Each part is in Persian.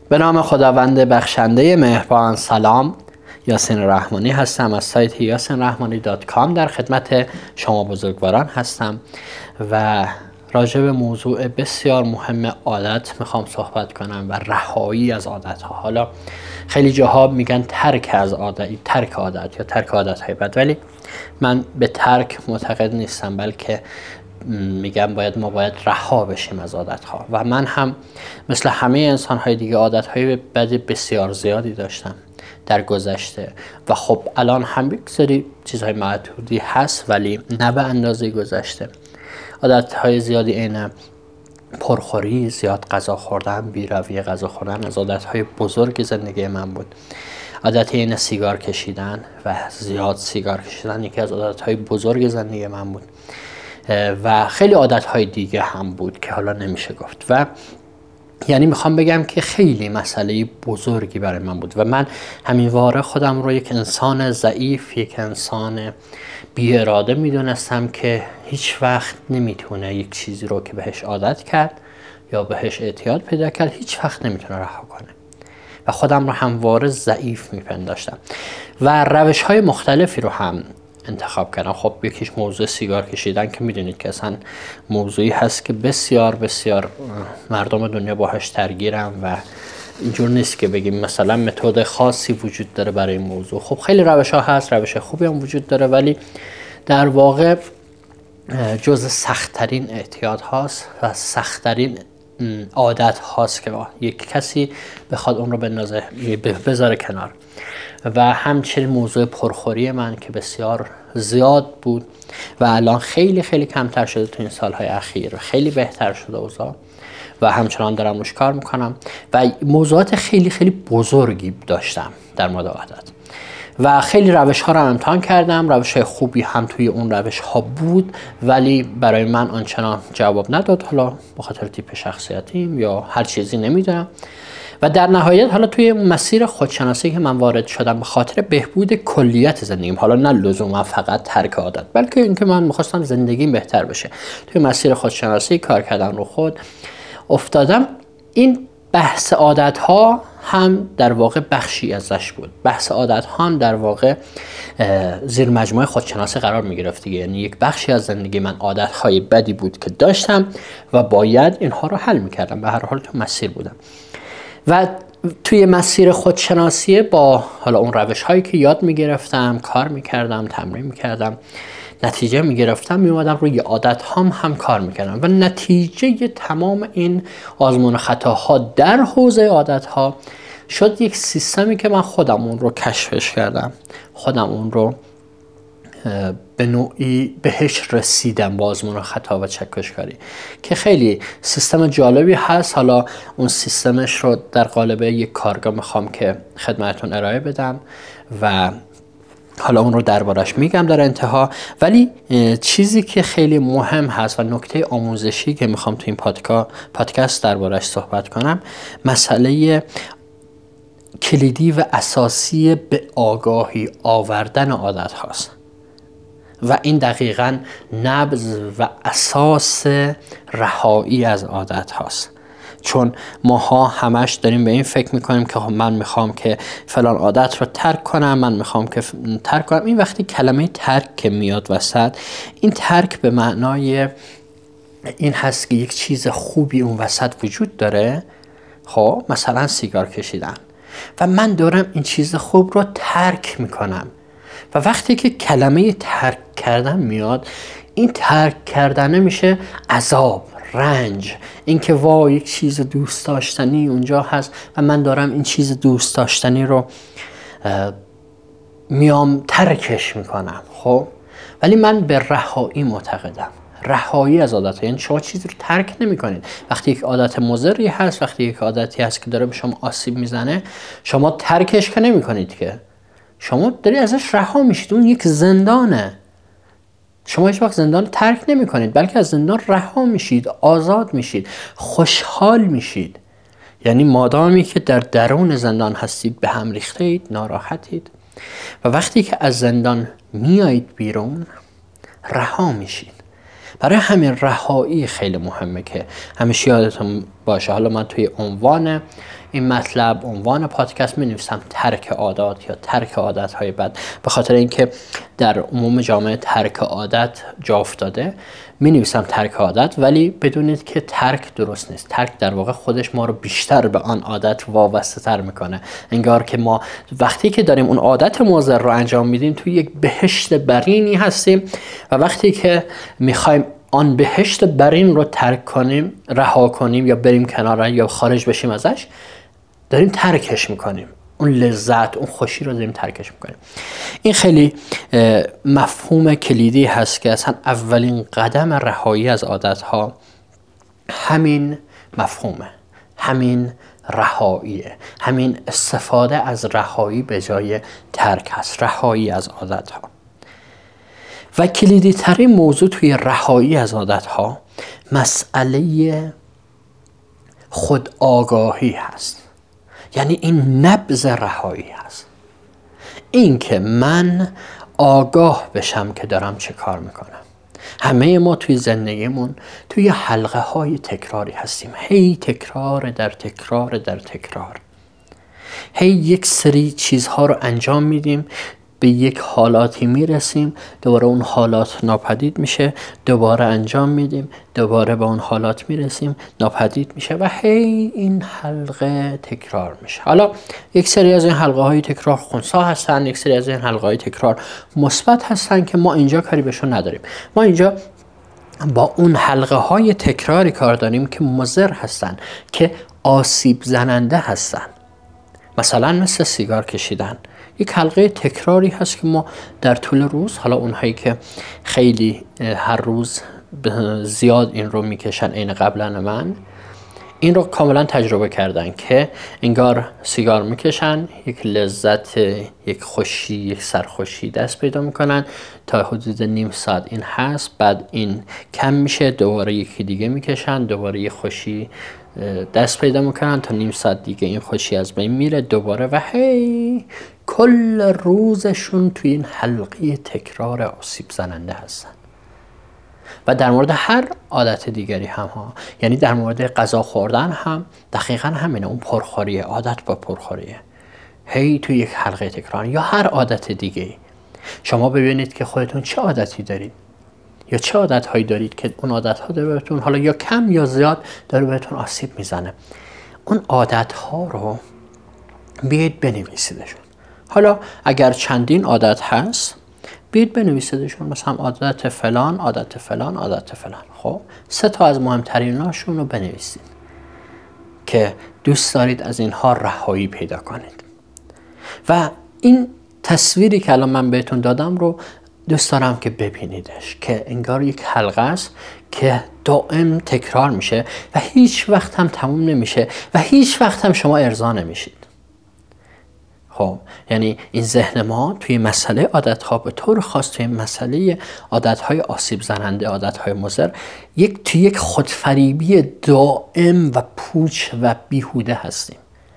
به نام خداوند بخشنده مهربان. سلام، یاسین رحمانی هستم از سایت yasinrahmani.com. در خدمت شما بزرگواران هستم و راجع به موضوع بسیار مهم عادت میخوام صحبت کنم و رهایی از عادت ها. حالا خیلی جاها میگن ترک عادت یا ترک عادت های بد، ولی من به ترک معتقد نیستم، بلکه میگم ما باید رها بشیم از عادت ها. و من هم مثل همه انسان های دیگه عادت های بد بسیار زیادی داشتم در گذشته و خب الان هم یک سری چیزهای معدودی هست، ولی نه به اندازه گذشته. عادت های زیادی اینه پرخوری، زیاد غذا خوردن، بی‌رویه غذا خوردن از عادت های بزرگ زندگی من بود. عادت اینه سیگار کشیدن و زیاد سیگار کشیدن یکی از عادت های بزرگ زندگی من بود و خیلی عادت های دیگه هم بود که حالا نمیشه گفت. و یعنی میخوام بگم که خیلی مسئله بزرگی برای من بود و من همینواره خودم رو یک انسان ضعیف، یک انسان بی اراده میدونستم که هیچ وقت نمیتونه یک چیزی رو که بهش عادت کرد یا بهش اعتیاد پیدا کرد هیچ وقت نمیتونه رها کنه و خودم رو همواره ضعیف میپنداشتم و روش های مختلفی رو هم انتخاب کردم. خب یکیش موضوع سیگار کشیدن که میدونید که اصلا موضوعی هست که بسیار بسیار مردم دنیا باهاش درگیرن و اینجور نیست که بگیم مثلا متد خاصی وجود داره برای این موضوع. خب خیلی روش ها هست، روش خوبی هم وجود داره، ولی در واقع جز سخت‌ترین اعتیاد هاست و سخت‌ترین عادت هاست که یک کسی بخواد اون رو بذاره کنار. و همچنین موضوع پرخوری من که بسیار زیاد بود و الان خیلی خیلی کمتر شده تو این سالهای اخیر، خیلی بهتر شده اوضاع و همچنان دارم روش کار میکنم و موضوعات خیلی خیلی بزرگی داشتم در مورد عادت و خیلی روش ها رو امتحان کردم. روش های خوبی هم توی اون روش ها بود، ولی برای من آنچنان جواب نداد، حالا به خاطر تیپ شخصیتیم یا هر چیزی نمیدونم. و در نهایت حالا توی مسیر خودشناسی که من وارد شدم به خاطر بهبود کلیت زندگیم، حالا نه لزوما فقط ترک عادت، بلکه اینکه من می‌خواستم زندگیم بهتر بشه، توی مسیر خودشناسی کار کردن رو خود افتادم. این بحث عادت ها هم در واقع بخشی ازش بود. بحث عادت ها هم در واقع زیر مجموعه خودشناسی قرار می گرفت دیگه. یعنی یک بخشی از زندگی من عادت های بدی بود که داشتم و باید اینها رو حل می کردم. به هر حال تو مسیر بودم و توی مسیر خودشناسی با حالا اون روش هایی که یاد می گرفتم، کار می کردم، تمرین می کردم، نتیجه می گرفتم، می اومدم روی عادت هم کار می کردم و نتیجه تمام این آزمون خطاها در حوزه عادت ها شد یک سیستمی که من خودم اون رو کشفش کردم، خودم اون رو به نوعی بهش رسیدم با آزمون خطا و چکشکاری که خیلی سیستم جالبی هست. حالا اون سیستمش رو در قالب یک کارگاه میخوام که خدمتتون ارائه بدم و حالا اون رو دربارش میگم در انتها. ولی چیزی که خیلی مهم هست و نکته آموزشی که میخوام تو این پادکست دربارش صحبت کنم، مسئله کلیدی و اساسی به آگاهی آوردن عادت هاست و این دقیقاً نبض و اساس رهایی از عادت هاست. چون ماها همش داریم به این فکر میکنیم که من میخوام که فلان عادت رو ترک کنم، من میخوام که ترک کنم. این وقتی کلمه ترک که میاد وسط، این ترک به معنای این هست که یک چیز خوبی اون وسط وجود داره، خب مثلا سیگار کشیدن، و من دارم این چیز خوب رو ترک میکنم. و وقتی که کلمه ترک کردن میاد، این ترک کردن میشه عذاب، رنج، اینکه وای یک چیز دوست داشتنی اونجا هست و من دارم این چیز دوست داشتنی رو میام ترکش میکنم. خب ولی من به رهایی معتقدم. رهایی از عادت، یعنی شما چیزی رو ترک نمی کنید. وقتی یک عادت مضری هست، وقتی یک عادتی هست که داره به شما آسیب میزنه، شما ترکش که نمی کنید، که شما داری ازش رها میشید. اون یک زندانه. شما هیچ وقت زندان ترک نمی کنید، بلکه از زندان رها میشید، آزاد میشید، خوشحال میشید. یعنی مادامی که در درون زندان هستید به هم ریخته اید، ناراحتید، و وقتی که از زندان میایید بیرون رها میشید. برای همین رهایی خیلی مهمه که همیشه یادتون باشه. حالا من توی عنوان این مطلب عنوان پادکست می‌نویسم ترک عادات یا ترک عادت‌های بد، به خاطر اینکه در عموم جامعه ترک عادت جا افتاده. می‌نویسم ترک عادت، ولی بدونید که ترک درست نیست. ترک در واقع خودش ما رو بیشتر به آن عادت وابسته تر میکنه. انگار که ما وقتی که داریم اون عادت مضر رو انجام میدیم توی یک بهشت برینی هستیم و وقتی که میخوایم آن بهشت برین رو ترک کنیم، رها کنیم یا بریم کنار یا خارج بشیم ازش، داریم ترکش میکنیم. اون لذت، اون خوشی رو داریم ترکش میکنیم. این خیلی مفهوم کلیدی هست که اصلا اولین قدم رهایی از عادتها همین مفهومه، همین رهاییه، همین استفاده از رهایی به جای ترک هست، رهایی از عادتها. و کلیدی ترین موضوع توی رهایی از عادتها مسئله خود آگاهی هست. یعنی این نبض رهایی هست، این که من آگاه بشم که دارم چه کار میکنم. همه ما توی زندگیمون توی حلقه های تکراری هستیم، هی تکرار در تکرار در تکرار، هی یک سری چیزها رو انجام میدیم، به یک حالاتی میرسیم، دوباره اون حالات ناپدید میشه، دوباره انجام میدیم، دوباره به اون حالات میرسیم، ناپدید میشه و هی این حلقه تکرار میشه. حالا یک سری از این حلقه های تکرار خنثی هستن، یک سری از این حلقه های تکرار مثبت هستن که ما اینجا کاری بهشون نداریم. ما اینجا با اون حلقه های تکراری کار داریم که مضر هستن، که آسیب زننده هستن. مثلا مثل سیگار کشیدن، یک حلقه تکراری هست که ما در طول روز، حالا اونهایی که خیلی هر روز زیاد این رو میکشن، این قبلا من این رو کاملا تجربه کردن که انگار سیگار میکشن، یک لذت، یک خوشی، یک سرخوشی دست پیدا میکنن، تا حدود نیم ساعت این هست، بعد این کم میشه، دوباره یکی دیگه میکشن، دوباره یک خوشی دست پیدا میکنن، تا نیم ساعت دیگه این خوشی از بین میره دوباره، و هی کل روزشون توی این حلقه تکرار آسیب زننده هستن. و در مورد هر عادت دیگری هم ها، یعنی در مورد غذا خوردن هم دقیقا همینه، اون پرخوریه، عادت با پرخوریه، هی توی یک حلقه تکرار. یا هر عادت دیگه، شما ببینید که خودتون چه عادتی دارید یا چه عادت هایی دارید که اون عادت ها داره بهتون، حالا یا کم یا زیاد، داره بهتون آسیب میزنه. اون عادت ها رو بیاید بنویسیدشون. حالا اگر چندین عادت هست، بیاید بنویسیدشون، مثلا عادت فلان، عادت فلان، عادت فلان. خب 3 تا از مهمتریناشون رو بنویسید که دوست دارید از اینها رهایی پیدا کنید. و این تصویری که الان من بهتون دادم رو دوست دارم که ببینیدش، که انگار یک حلقه است که دائم تکرار میشه و هیچ وقت هم تموم نمیشه و هیچ وقت هم شما ارضا نمیشید. خب یعنی این ذهن ما توی مسئله عادت‌ها، به طور خاص توی مسئله عادت‌های آسیب زننده، عادت‌های مضر، توی یک خودفریبی دائم و پوچ و بیهوده هستیم.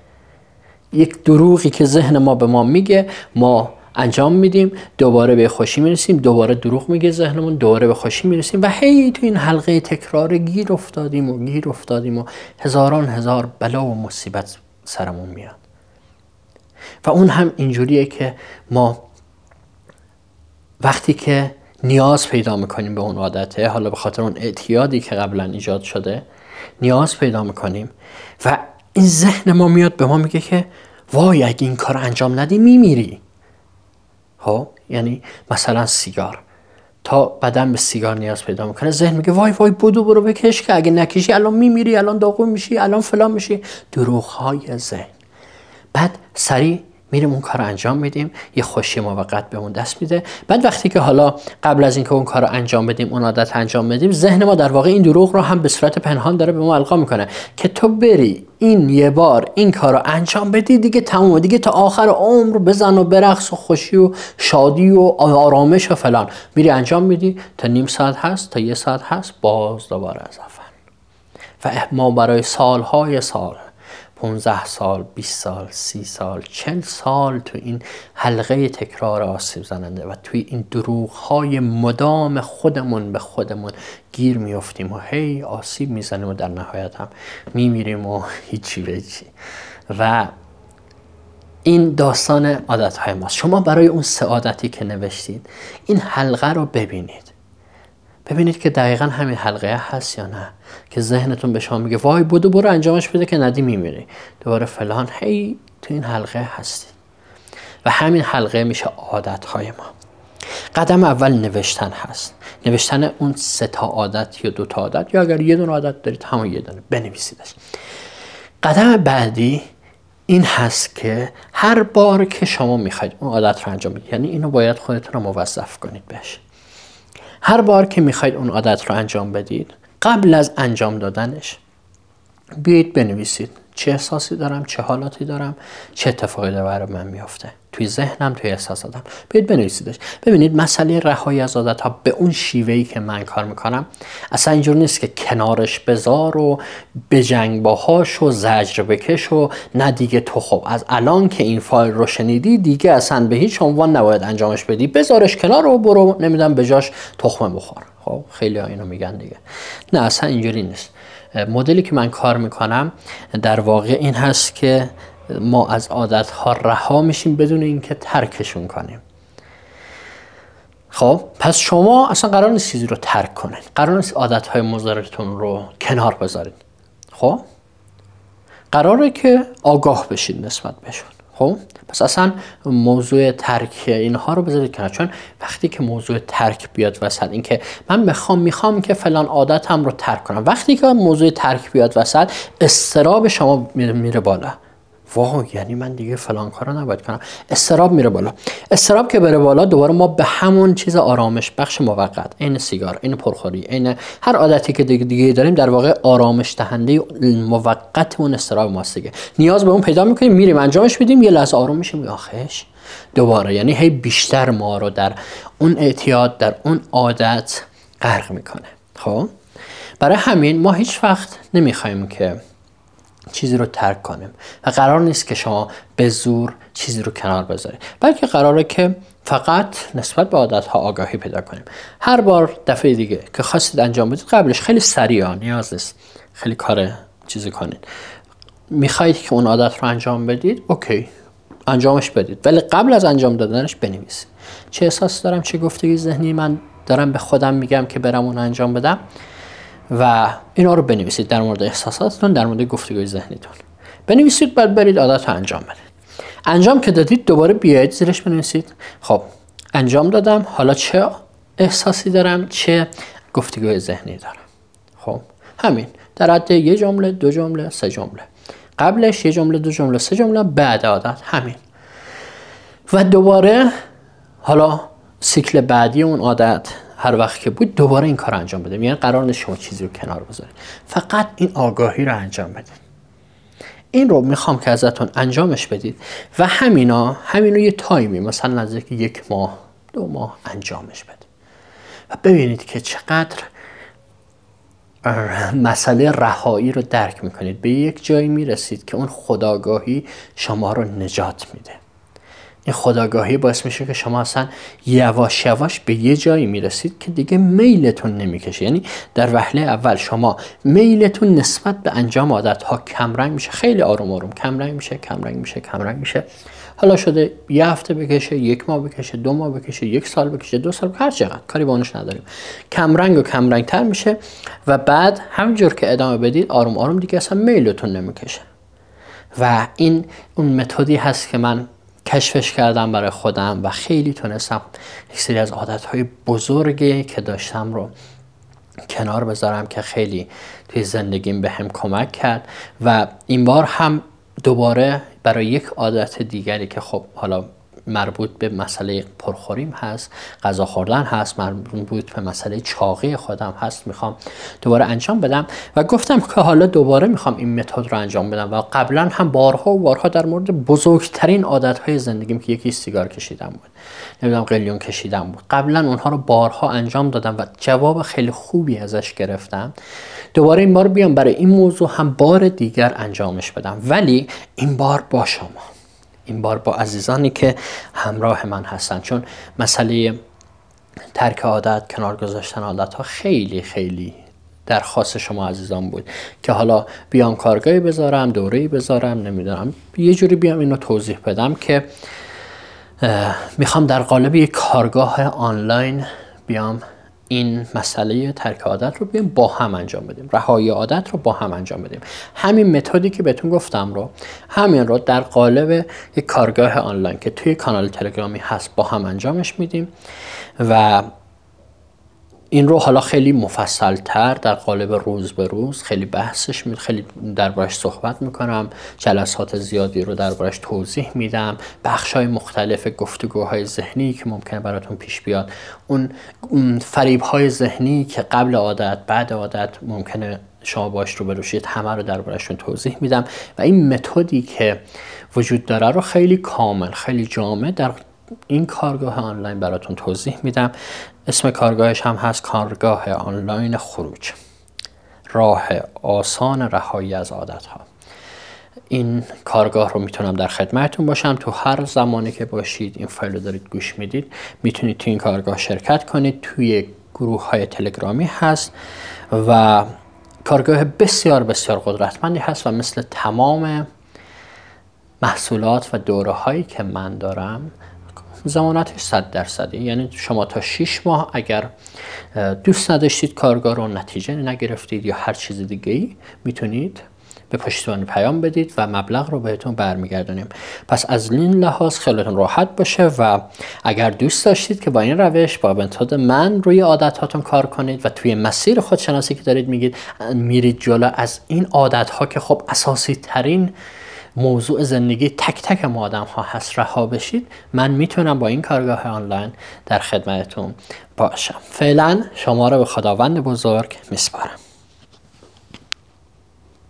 یک دروغی که ذهن ما به ما میگه، ما انجام میدیم، دوباره به خوشی میرسیم، دوباره دروغ میگه ذهنمون، دوباره به خوشی میرسیم و هی تو این حلقه تکرار گیر افتادیم و هزار بلا و مصیبت سرمون میاد. و اون هم اینجوریه که ما وقتی که نیاز پیدا میکنیم به اون عادته، حالا به خاطر اون اعتیادی که قبلا ایجاد شده نیاز پیدا میکنیم و این ذهن ما میاد به ما میگه که وای اگه این کار انجام ندی میمیری. خب یعنی مثلا سیگار، تا بدن به سیگار نیاز پیدا میکنه، ذهن میگه وای برو بکش که اگه نکشی الان میمیری، الان داغون میشی، الان فلان میشی. دروغ‌های ذهن. بعد سریع میریم اون کار رو انجام میدیم، یه خوشی موقت بهمون دست میده. بعد وقتی که حالا قبل از اینکه اون کار رو انجام بدیم، اون عادت انجام بدیم، ذهن ما در واقع این دروغ رو هم به صورت پنهان داره به ما القا میکنه که تو بری این یه بار این کار رو انجام بدی دیگه تمومه، دیگه تا آخر عمر بزن و برقص و خوشی و شادی و آرامش و فلان. میری انجام میدی، تا نیم ساعت هست، تا 1 ساعت هست، باز دوباره از اول. و ما برای سالهای سال، 15 سال، 20 سال، 30 سال، 40 سال تو این حلقه تکرار آسیب زننده و توی این دروغ‌های مدام خودمون به خودمون گیر میافتیم و هی آسیب میزنیم و در نهایت هم میمیریم و هیچی به هیچی. و این داستان عادتهای ماست. شما برای اون 3 عادتی که نوشتید این حلقه رو ببینید که دقیقا همین حلقه هست یا نه، که ذهنتون به شما میگه وای برو انجامش بده که ندی میمیری، دوباره فلان، هی تو این حلقه هستی و همین حلقه میشه عادتهای ما. قدم اول نوشتن هست، نوشتن اون 3 عادت یا 2 عادت، یا اگر یه دونه عادت دارید همون یه دونه بنویسیدش. قدم بعدی این هست که هر بار که شما میخواید اون عادت رو انجام بدید، یعنی اینو باید خودتون رو موظف کنید بهش، هر بار که میخواید اون عادت رو انجام بدید قبل از انجام دادنش بیایید بنویسید چه احساسی دارم، چه حالاتی دارم، چه اتفاقی برای من میفته توی ذهنم، توی احساساتم. بیایید بنویسیدش. ببینید مسئله رهایی از عادت‌ها به اون شیوهی که من کار میکنم اصلا اینجور نیست که کنارش بذار و بجنگ باهاش و زجر بکش و نه دیگه تو خب از الان که این فایل رو شنیدی دیگه اصلا به هیچ عنوان نباید انجامش بدی، بذارش کنار و برو نمیدونم بجاش تخمه بخور. خب خیلی ها اینو میگن دیگه. نه اصلا اینجوری نیست. مدلی که من کار میکنم در واقع این هست که ما از عادتها رها میشیم بدون اینکه ترکشون کنیم. خب پس شما اصلا قرار نیست چیزی رو ترک کنید، قرار نیست عادتهای مضرتون رو کنار بذارید. خب قراره که آگاه بشید نسبت بهشون. خب پس اصلا موضوع ترک اینها رو بذارید کنار، چون وقتی که موضوع ترک بیاد وسط، این که من میخوام که فلان عادتم رو ترک کنم، وقتی که موضوع ترک بیاد وسط اضطراب شما میره بالا. واو یعنی من دیگه فلان کارو نباید کنم. اضطراب میره بالا. اضطراب که بره بالا دوباره ما به همون چیز آرامش بخش موقت، عین سیگار، عین پرخوری، عین هر عادتی که دیگه داریم، در واقع آرامش دهنده موقت اون اضطراب ماست دیگه. نیاز به اون پیدا میکنیم، میریم انجامش میدیم، یه لحظه آروم میشیم، آخش دوباره، یعنی هی بیشتر ما رو در اون اعتیاد، در اون عادت غرق میکنه. خب برای همین ما هیچ وقت نمیخوایم که چیزی رو ترک کنیم و قرار نیست که شما به زور چیزی رو کنار بذارید، بلکه قراره که فقط نسبت به عادت‌ها آگاهی پیدا کنیم. هر بار دفعه دیگه که خواستید انجام بدید قبلش خیلی سریع، نیاز نیست خیلی کار چیزی کنید، میخواید که اون عادت رو انجام بدید، اوکی انجامش بدید، ولی قبل از انجام دادنش بنویسید چه احساس دارم، چه گفتگی ذهنی من دارم به خودم میگم که برم اون انجام بدم، و اینا رو بنویسید در مورد احساساتتون، در مورد گفتگوی ذهنیتون بنویسید، بعد برید عادت رو انجام بدید. انجام که دادید دوباره بیایید زیرش بنویسید خب انجام دادم، حالا چه احساسی دارم، چه گفتگوی ذهنی دارم. خب همین در حد 1 جمله، 2 جمله، 3 جمله، قبلش 1 جمله، 2 جمله، 3 جمله، بعد عادت همین. و دوباره حالا سیکل بعدی اون عادت هر وقت که بود دوباره این کار انجام بدیم. یعنی قرار نیست شما چیزی رو کنار بذارید، فقط این آگاهی رو انجام بدید. این رو میخوام که ازتون انجامش بدید و همینو یه تایمی مثلا نزدیک 1 ماه 2 ماه انجامش بدید و ببینید که چقدر مسئله رهایی رو درک میکنید. به یک جایی میرسید که اون خودآگاهی شما رو نجات میده. این خودآگاهی باعث میشه که شما اصلا یواش یواش به یه جایی میرسید که دیگه میلتون نمیکشه. یعنی در وهله اول شما میلتون نسبت به انجام عادت‌ها کمرنگ میشه، خیلی آروم آروم کمرنگ میشه. حالا شده 1 هفته بکشه، 1 ماه بکشه، 2 ماه بکشه، 1 سال بکشه، 2 سال، هر چقدر، کاری با اونش نداریم. کمرنگ تر میشه و بعد همینجور که ادامه بدید آروم آروم دیگه اصلا میلتون نمیکشه. و این اون متدی هست که من کشفش کردم برای خودم و خیلی تونستم یک سری از عادتهای بزرگی که داشتم رو کنار بذارم که خیلی توی زندگیم به هم کمک کرد. و این بار هم دوباره برای یک عادت دیگری که خب حالا مربوط به مسئله پرخوریم هست، غذا خوردن هست، مربوط به مسئله چاقی خودم هست، میخوام دوباره انجام بدم و گفتم که حالا دوباره میخوام این متد رو انجام بدم. و قبلا هم بارها در مورد بزرگترین عادتهای زندگیم که یکی سیگار کشیدن بود، نمیدونم قلیون کشیدن بود، قبلا اونها رو بارها انجام دادم و جواب خیلی خوبی ازش گرفتم. دوباره این بار بیام برای این موضوع هم بار دیگر انجامش بدم، ولی این بار با شما، این بار با عزیزانی که همراه من هستن، چون مسئله ترک عادت، کنار گذاشتن عادت ها خیلی خیلی درخواست شما عزیزان بود که حالا بیام کارگاهی بذارم، دوره‌ای بذارم، نمیدونم یه جوری بیام اینو توضیح بدم که میخوام در قالب یک کارگاه آنلاین بیام این مسئله ترک عادت رو بیام با هم انجام بدیم، رهایی عادت رو با هم انجام بدیم. همین متدی که بهتون گفتم رو، همین رو در قالب یک کارگاه آنلاین که توی کانال تلگرامی هست با هم انجامش میدیم و این رو حالا خیلی مفصل تر در قالب روز به روز خیلی بحثش خیلی دربارش صحبت میکنم، جلسات زیادی رو دربارش توضیح میدم، بخش‌های مختلف گفتگوهای ذهنی که ممکنه براتون پیش بیاد، اون فریب‌های ذهنی که قبل عادت بعد عادت ممکنه شما باش رو بروشید، همه رو دربارشون توضیح میدم و این متدی که وجود داره رو خیلی کامل، خیلی جامع در این کارگاه آنلاین براتون توضیح میدم. اسم کارگاهش هم هست کارگاه آنلاین خروج، راه آسان رهایی از عادت ها. این کارگاه رو میتونم در خدمتتون باشم. تو هر زمانی که باشید این فایل رو دارید گوش میدید میتونید تو این کارگاه شرکت کنید. توی گروه های تلگرامی هست و کارگاه بسیار بسیار قدرتمندی هست و مثل تمام محصولات و دوره هایی که من دارم ضمانتش 100%. یعنی شما تا 6 ماه اگر دوست نداشتید کارگاه رو، نتیجه نگرفتید یا هر چیز دیگه ای، میتونید به پشتیبانی پیام بدید و مبلغ رو بهتون برمیگردونیم. پس از این لحاظ خیلیتون راحت باشه و اگر دوست داشتید که با این روش با متد من روی عادتاتون کار کنید و توی مسیر خودشناسی که دارید میرید جلو، از این عادت‌ها که خب اساسی ترین موضوع زندگی تک تک ما آدم ها هست رها بشید، من میتونم با این کارگاه آنلاین در خدمتتون باشم. فعلا شما رو به خداوند بزرگ میسپارم.